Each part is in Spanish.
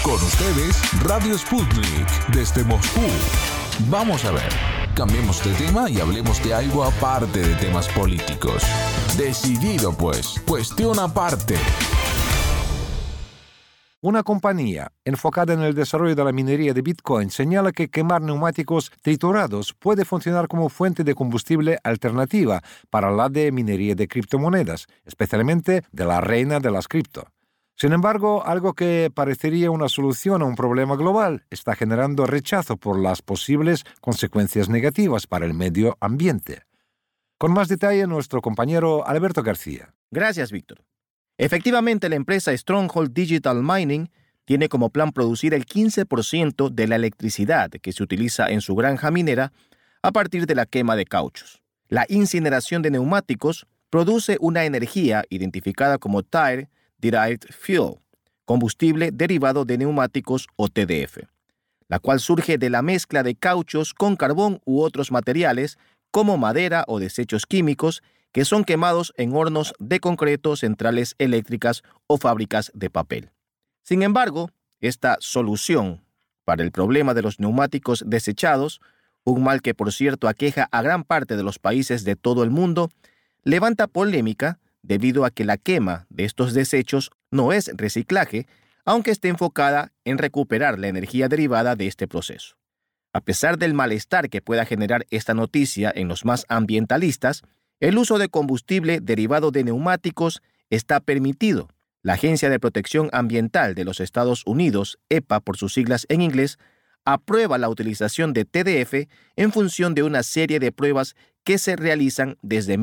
Con ustedes, Radio Sputnik, desde Moscú. Vamos a ver, cambiemos de tema y hablemos de algo aparte de temas políticos. Decidido pues, cuestión aparte. Una compañía enfocada en el desarrollo de la minería de Bitcoin señala que quemar neumáticos triturados puede funcionar como fuente de combustible alternativa para la de minería de criptomonedas, especialmente de la reina de las cripto. Sin embargo, algo que parecería una solución a un problema global está generando rechazo por las posibles consecuencias negativas para el medio ambiente. Con más detalle, nuestro compañero Alberto García. Gracias, Víctor. Efectivamente, la empresa Stronghold Digital Mining tiene como plan producir el 15% de la electricidad que se utiliza en su granja minera a partir de la quema de cauchos. La incineración de neumáticos produce una energía identificada como Tire Derived Fuel, combustible derivado de neumáticos o TDF, la cual surge de la mezcla de cauchos con carbón u otros materiales como madera o desechos químicos que son quemados en hornos de concreto, centrales eléctricas o fábricas de papel. Sin embargo, esta solución para el problema de los neumáticos desechados, un mal que por cierto aqueja a gran parte de los países de todo el mundo, levanta polémica debido a que la quema de estos desechos no es reciclaje, aunque esté enfocada en recuperar la energía derivada de este proceso. A pesar del malestar que pueda generar esta noticia en los más ambientalistas, el uso de combustible derivado de neumáticos está permitido. La Agencia de Protección Ambiental de los Estados Unidos, EPA por sus siglas en inglés, aprueba la utilización de TDF en función de una serie de pruebas que se realizan desde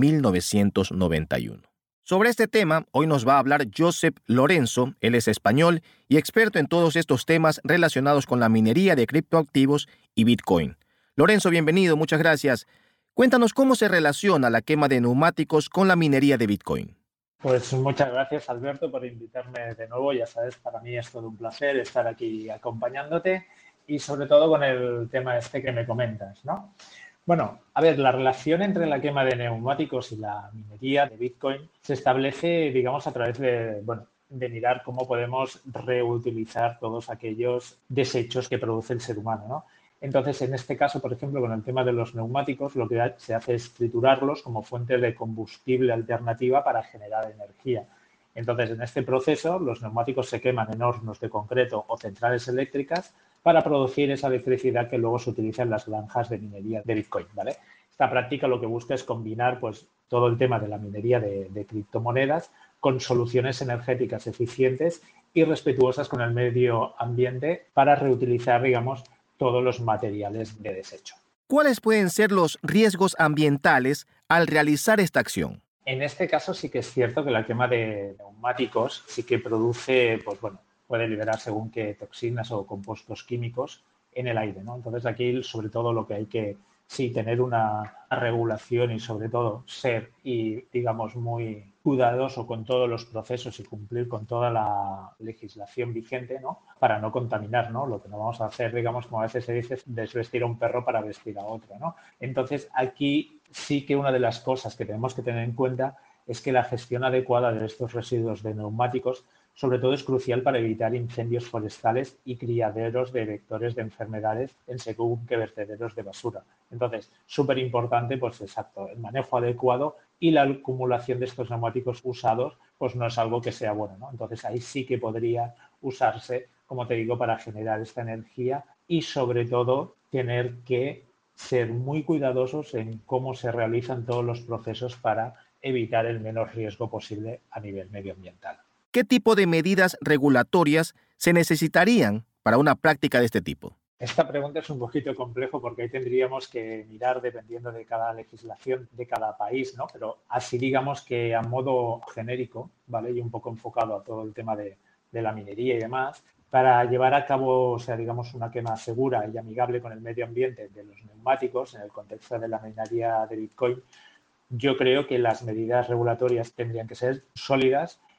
1991. Sobre este tema, hoy nos va a hablar Josep Lorenzo. Él es español y experto en todos estos temas relacionados con la minería de criptoactivos y Bitcoin. Lorenzo, bienvenido, muchas gracias. Cuéntanos cómo se relaciona la quema de neumáticos con la minería de Bitcoin. Pues muchas gracias, Alberto, por invitarme de nuevo. Ya sabes, para mí es todo un placer estar aquí acompañándote y sobre todo con el tema este que me comentas, ¿no? Bueno, a ver, la relación entre la quema de neumáticos y la minería de Bitcoin se establece, digamos, a través de mirar cómo podemos reutilizar todos aquellos desechos que produce el ser humano, ¿no? Entonces, en este caso, por ejemplo, con el tema de los neumáticos, lo que se hace es triturarlos como fuente de combustible alternativa para generar energía. Entonces, en este proceso, los neumáticos se queman en hornos de concreto o centrales eléctricas para producir esa electricidad que luego se utiliza en las granjas de minería de Bitcoin, ¿vale? Esta práctica lo que busca es combinar pues, todo el tema de la minería de criptomonedas con soluciones energéticas eficientes y respetuosas con el medio ambiente para reutilizar, digamos, todos los materiales de desecho. ¿Cuáles pueden ser los riesgos ambientales al realizar esta acción? En este caso sí que es cierto que la quema de neumáticos sí que produce, pues bueno, puede liberar según qué toxinas o compuestos químicos en el aire, ¿no? Entonces aquí sobre todo lo que hay que tener una regulación y sobre todo ser digamos muy cuidadoso con todos los procesos y cumplir con toda la legislación vigente, ¿no? Para no contaminar, ¿no? Lo que no vamos a hacer, digamos, como a veces se dice, es desvestir a un perro para vestir a otro, ¿no? Entonces aquí sí que una de las cosas que tenemos que tener en cuenta es que la gestión adecuada de estos residuos de neumáticos sobre todo es crucial para evitar incendios forestales y criaderos de vectores de enfermedades en según qué vertederos de basura. Entonces, súper importante, pues exacto, el manejo adecuado y la acumulación de estos neumáticos usados, pues no es algo que sea bueno, ¿no? Entonces, ahí sí que podría usarse, como te digo, para generar esta energía y sobre todo tener que ser muy cuidadosos en cómo se realizan todos los procesos para evitar el menor riesgo posible a nivel medioambiental. ¿Qué tipo de medidas regulatorias se necesitarían para una práctica de este tipo? Esta pregunta es un poquito complejo porque ahí tendríamos que mirar dependiendo de cada legislación de cada país, ¿no? Pero así digamos que a modo genérico, ¿vale? Y un poco enfocado a todo el tema de la minería y demás, para llevar a cabo, o sea, digamos, una quema segura y amigable con el medio ambiente de los neumáticos en el contexto de la minería de Bitcoin, yo creo que las medidas regulatorias tendrían que ser sólidas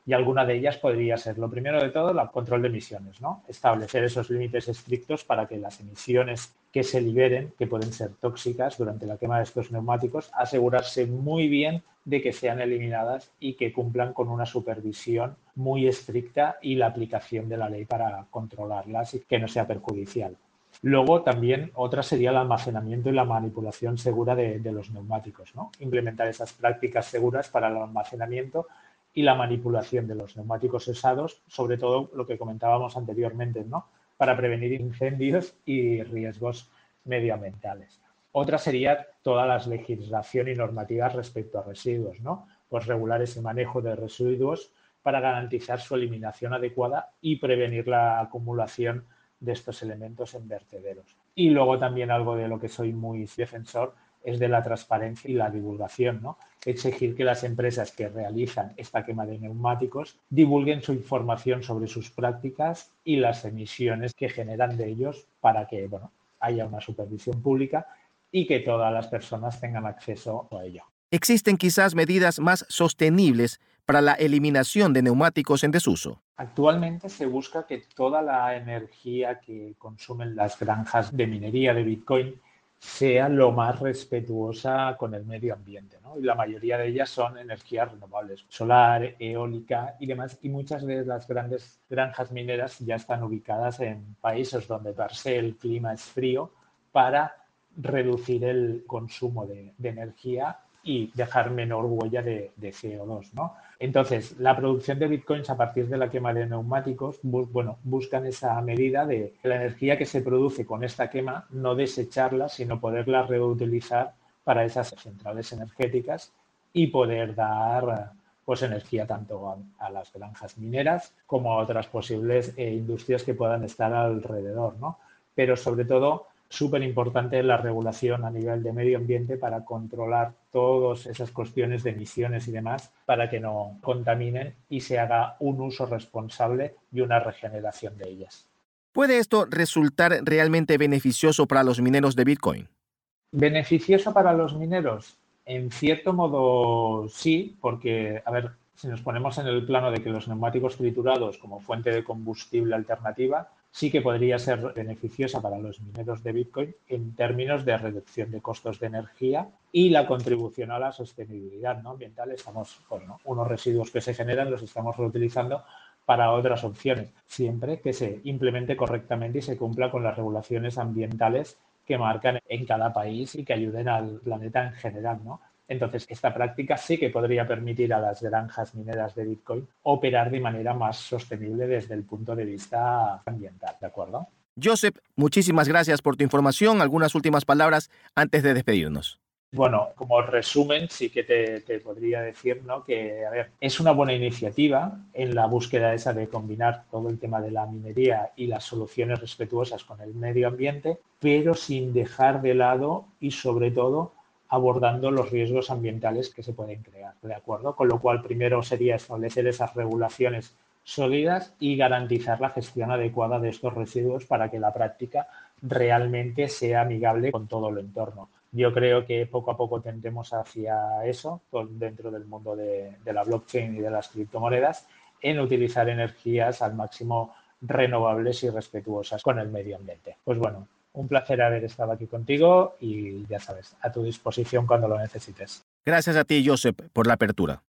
Y alguna de ellas podría ser, lo primero de todo, el control de emisiones, ¿no? Establecer esos límites estrictos para que las emisiones que se liberen, que pueden ser tóxicas durante la quema de estos neumáticos, asegurarse muy bien de que sean eliminadas y que cumplan con una supervisión muy estricta y la aplicación de la ley para controlarlas y que no sea perjudicial. Luego también otra sería el almacenamiento y la manipulación segura de los neumáticos, ¿no? Implementar esas prácticas seguras para el almacenamiento y la manipulación de los neumáticos usados, sobre todo lo que comentábamos anteriormente, ¿no? Para prevenir incendios y riesgos medioambientales. Otra sería toda la legislación y normativas respecto a residuos, ¿no? Pues regular ese manejo de residuos para garantizar su eliminación adecuada y prevenir la acumulación de estos elementos en vertederos. Y luego también algo de lo que soy muy defensor es de la transparencia y la divulgación, ¿no? Exigir que las empresas que realizan esta quema de neumáticos divulguen su información sobre sus prácticas y las emisiones que generan de ellos para que, bueno, haya una supervisión pública y que todas las personas tengan acceso a ello. ¿Existen quizás medidas más sostenibles para la eliminación de neumáticos en desuso? Actualmente se busca que toda la energía que consumen las granjas de minería de Bitcoin sea lo más respetuosa con el medio ambiente, ¿no? Y la mayoría de ellas son energías renovables, solar, eólica y demás. Y muchas de las grandes granjas mineras ya están ubicadas en países donde per se el clima es frío para reducir el consumo de energía y dejar menor huella de CO2, ¿no? Entonces, la producción de bitcoins a partir de la quema de neumáticos, buscan esa medida de la energía que se produce con esta quema, no desecharla, sino poderla reutilizar para esas centrales energéticas y poder dar pues energía tanto a las granjas mineras como a otras posibles industrias que puedan estar alrededor, ¿no? Pero sobre todo, súper importante la regulación a nivel de medio ambiente para controlar todas esas cuestiones de emisiones y demás para que no contaminen y se haga un uso responsable y una regeneración de ellas. ¿Puede esto resultar realmente beneficioso para los mineros de Bitcoin? ¿Beneficioso para los mineros? En cierto modo sí, porque, a ver, si nos ponemos en el plano de que los neumáticos triturados como fuente de combustible alternativa, sí que podría ser beneficiosa para los mineros de Bitcoin en términos de reducción de costos de energía y la contribución a la sostenibilidad, ¿no? Ambiental. Estamos, bueno, unos residuos que se generan los estamos reutilizando para otras opciones, siempre que se implemente correctamente y se cumpla con las regulaciones ambientales que marcan en cada país y que ayuden al planeta en general, ¿no? Entonces, esta práctica sí que podría permitir a las granjas mineras de Bitcoin operar de manera más sostenible desde el punto de vista ambiental, ¿de acuerdo? Josep, muchísimas gracias por tu información. Algunas últimas palabras antes de despedirnos. Bueno, como resumen, sí que te podría decir, ¿no? Que, a ver, es una buena iniciativa en la búsqueda esa de combinar todo el tema de la minería y las soluciones respetuosas con el medio ambiente, pero sin dejar de lado y, sobre todo, abordando los riesgos ambientales que se pueden crear, ¿de acuerdo? Con lo cual, primero sería establecer esas regulaciones sólidas y garantizar la gestión adecuada de estos residuos para que la práctica realmente sea amigable con todo el entorno. Yo creo que poco a poco tendremos hacia eso, dentro del mundo de la blockchain y de las criptomonedas, en utilizar energías al máximo renovables y respetuosas con el medio ambiente. Pues bueno, un placer haber estado aquí contigo y ya sabes, a tu disposición cuando lo necesites. Gracias a ti, Josep, por la apertura.